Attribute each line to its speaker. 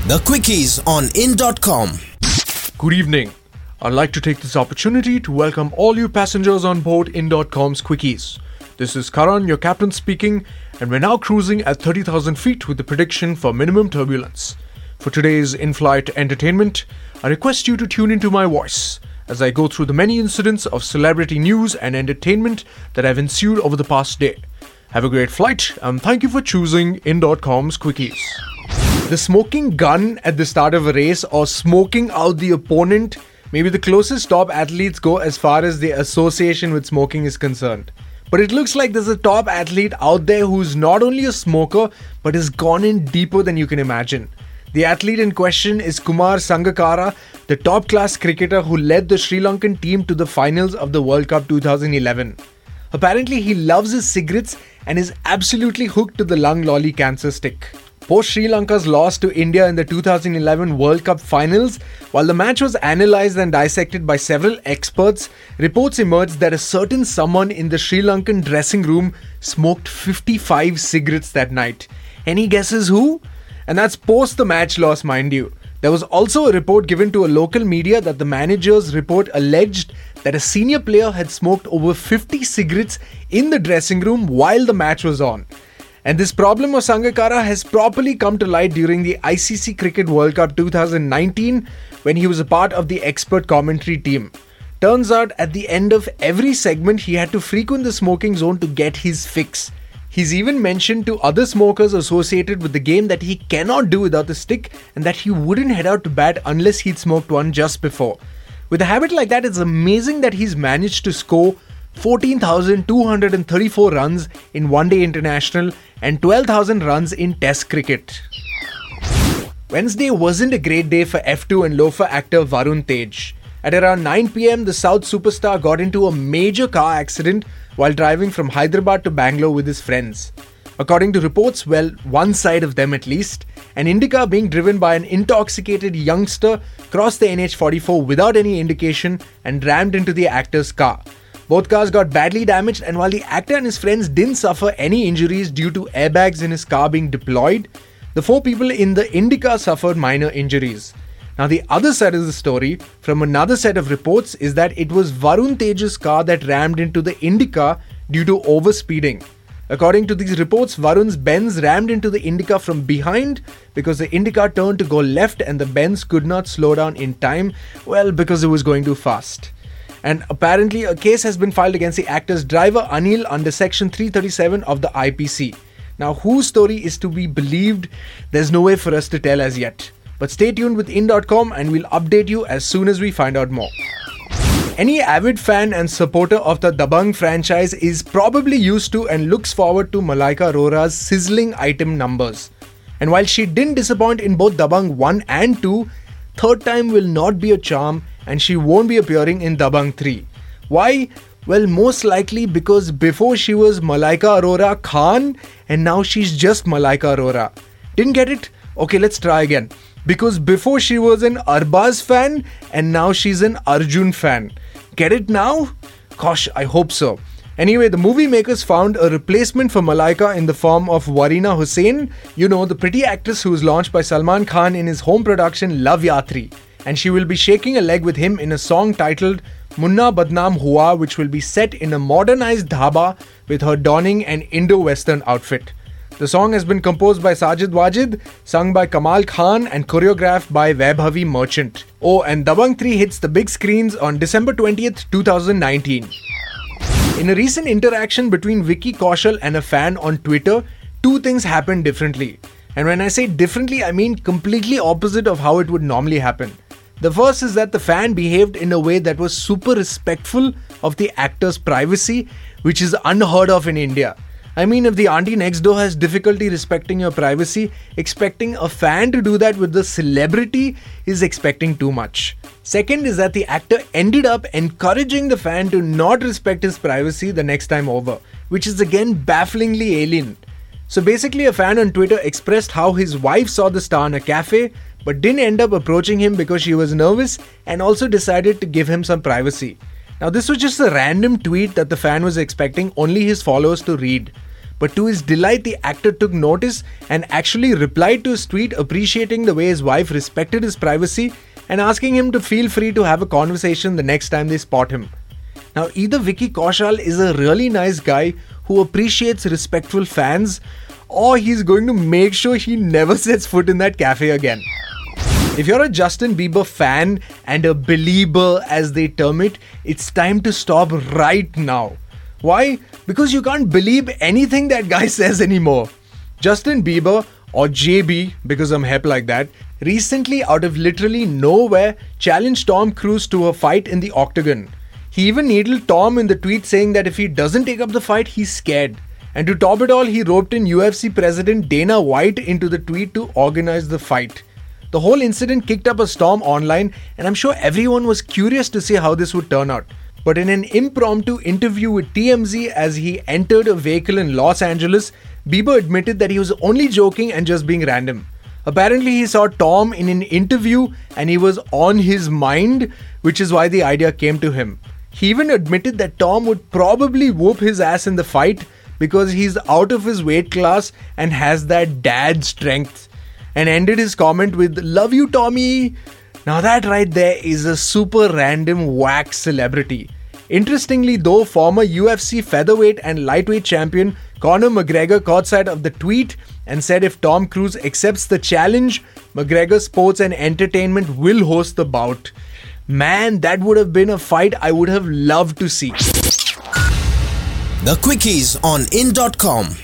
Speaker 1: The Quickies on in.com.
Speaker 2: Good evening. I'd like to take this opportunity to welcome all you passengers on board in.com's Quickies. This is Karan, your captain speaking, and we're now cruising at 30,000 feet with the prediction for minimum turbulence. For today's in-flight entertainment, I request you to tune into my voice as I go through the many incidents of celebrity news and entertainment that have ensued over the past day. Have a great flight, and thank you for choosing in.com's Quickies. The smoking gun at the start of a race or smoking out the opponent may be the closest top athletes go as far as their association with smoking is concerned. But it looks like there's a top athlete out there who's not only a smoker but has gone in deeper than you can imagine. The athlete in question is Kumar Sangakkara, the top-class cricketer who led the Sri Lankan team to the finals of the World Cup 2011. Apparently, he loves his cigarettes and is absolutely hooked to the lung lolly cancer stick. Post Sri Lanka's loss to India in the 2011 World Cup finals, while the match was analysed and dissected by several experts, reports emerged that a certain someone in the Sri Lankan dressing room smoked 55 cigarettes that night. Any guesses who? And that's post the match loss, mind you. There was also a report given to a local media that the manager's report alleged that a senior player had smoked over 50 cigarettes in the dressing room while the match was on. And this problem of Sangakkara has properly come to light during the ICC Cricket World Cup 2019 when he was a part of the expert commentary team. Turns out at the end of every segment he had to frequent the smoking zone to get his fix. He's even mentioned to other smokers associated with the game that he cannot do without the stick and that he wouldn't head out to bat unless he'd smoked one just before. With a habit like that, it's amazing that he's managed to score 14,234 runs in one-day international and 12,000 runs in test cricket. Wednesday wasn't a great day for F2 and loafer actor Varun Tej. At around 9 pm, the South superstar got into a major car accident while driving from Hyderabad to Bangalore with his friends. According to reports, well, one side of them at least, an Indica being driven by an intoxicated youngster crossed the NH44 without any indication and rammed into the actor's car. Both cars got badly damaged, and while the actor and his friends didn't suffer any injuries due to airbags in his car being deployed, the four people in the Indica suffered minor injuries. Now, the other side of the story, from another set of reports, is that it was Varun Tej's car that rammed into the Indica due to overspeeding. According to these reports, Varun's Benz rammed into the Indica from behind because the Indica turned to go left and the Benz could not slow down in time, well, because it was going too fast. And apparently a case has been filed against the actor's driver Anil under section 337 of the IPC. Now, whose story is to be believed, there's no way for us to tell as yet. But stay tuned with in.com and we'll update you as soon as we find out more. Any avid fan and supporter of the Dabangg franchise is probably used to and looks forward to Malaika Arora's sizzling item numbers. And while she didn't disappoint in both Dabangg 1 and 2, third time will not be a charm and she won't be appearing in Dabangg 3. Why? Well, most likely because before she was Malaika Arora Khan and now she's just Malaika Arora. Didn't get it? Okay, let's try again. Because before she was an Arbaz fan and now she's an Arjun fan. Get it now? Gosh, I hope so. Anyway, the movie makers found a replacement for Malaika in the form of Warina Hussain, the pretty actress who was launched by Salman Khan in his home production Love Yatri. And she will be shaking a leg with him in a song titled Munna Badnaam Hua, which will be set in a modernized dhaba with her donning an Indo-Western outfit. The song has been composed by Sajid Wajid, sung by Kamal Khan and choreographed by Vaibhavi Merchant. Oh, and Dabangg 3 hits the big screens on December 20th, 2019. In a recent interaction between Vicky Kaushal and a fan on Twitter, two things happened differently. And when I say differently, I mean completely opposite of how it would normally happen. The first is that the fan behaved in a way that was super respectful of the actor's privacy, which is unheard of in India. I mean, if the auntie next door has difficulty respecting your privacy, expecting a fan to do that with the celebrity is expecting too much. Second is that the actor ended up encouraging the fan to not respect his privacy the next time over, which is again bafflingly alien. So basically, a fan on Twitter expressed how his wife saw the star in a cafe, but didn't end up approaching him because she was nervous and also decided to give him some privacy. Now, this was just a random tweet that the fan was expecting only his followers to read. But to his delight, the actor took notice and actually replied to his tweet appreciating the way his wife respected his privacy and asking him to feel free to have a conversation the next time they spot him. Now, either Vicky Kaushal is a really nice guy who appreciates respectful fans, or he's going to make sure he never sets foot in that cafe again. If you're a Justin Bieber fan and a belieber as they term it, it's time to stop right now. Why? Because you can't believe anything that guy says anymore. Justin Bieber, or JB because I'm hep like that, recently out of literally nowhere challenged Tom Cruise to a fight in the octagon. He even needled Tom in the tweet saying that if he doesn't take up the fight, he's scared. And to top it all, he roped in UFC president Dana White into the tweet to organize the fight. The whole incident kicked up a storm online, and I'm sure everyone was curious to see how this would turn out. But in an impromptu interview with TMZ as he entered a vehicle in Los Angeles, Bieber admitted that he was only joking and just being random. Apparently, he saw Tom in an interview and he was on his mind, which is why the idea came to him. He even admitted that Tom would probably whoop his ass in the fight because he's out of his weight class and has that dad strength. And ended his comment with, "Love you, Tommy." Now that right there is a super random whack celebrity. Interestingly though, former UFC featherweight and lightweight champion Conor McGregor caught sight of the tweet and said if Tom Cruise accepts the challenge, McGregor Sports and Entertainment will host the bout. Man, that would have been a fight I would have loved to see.
Speaker 1: The Quickies on in.com.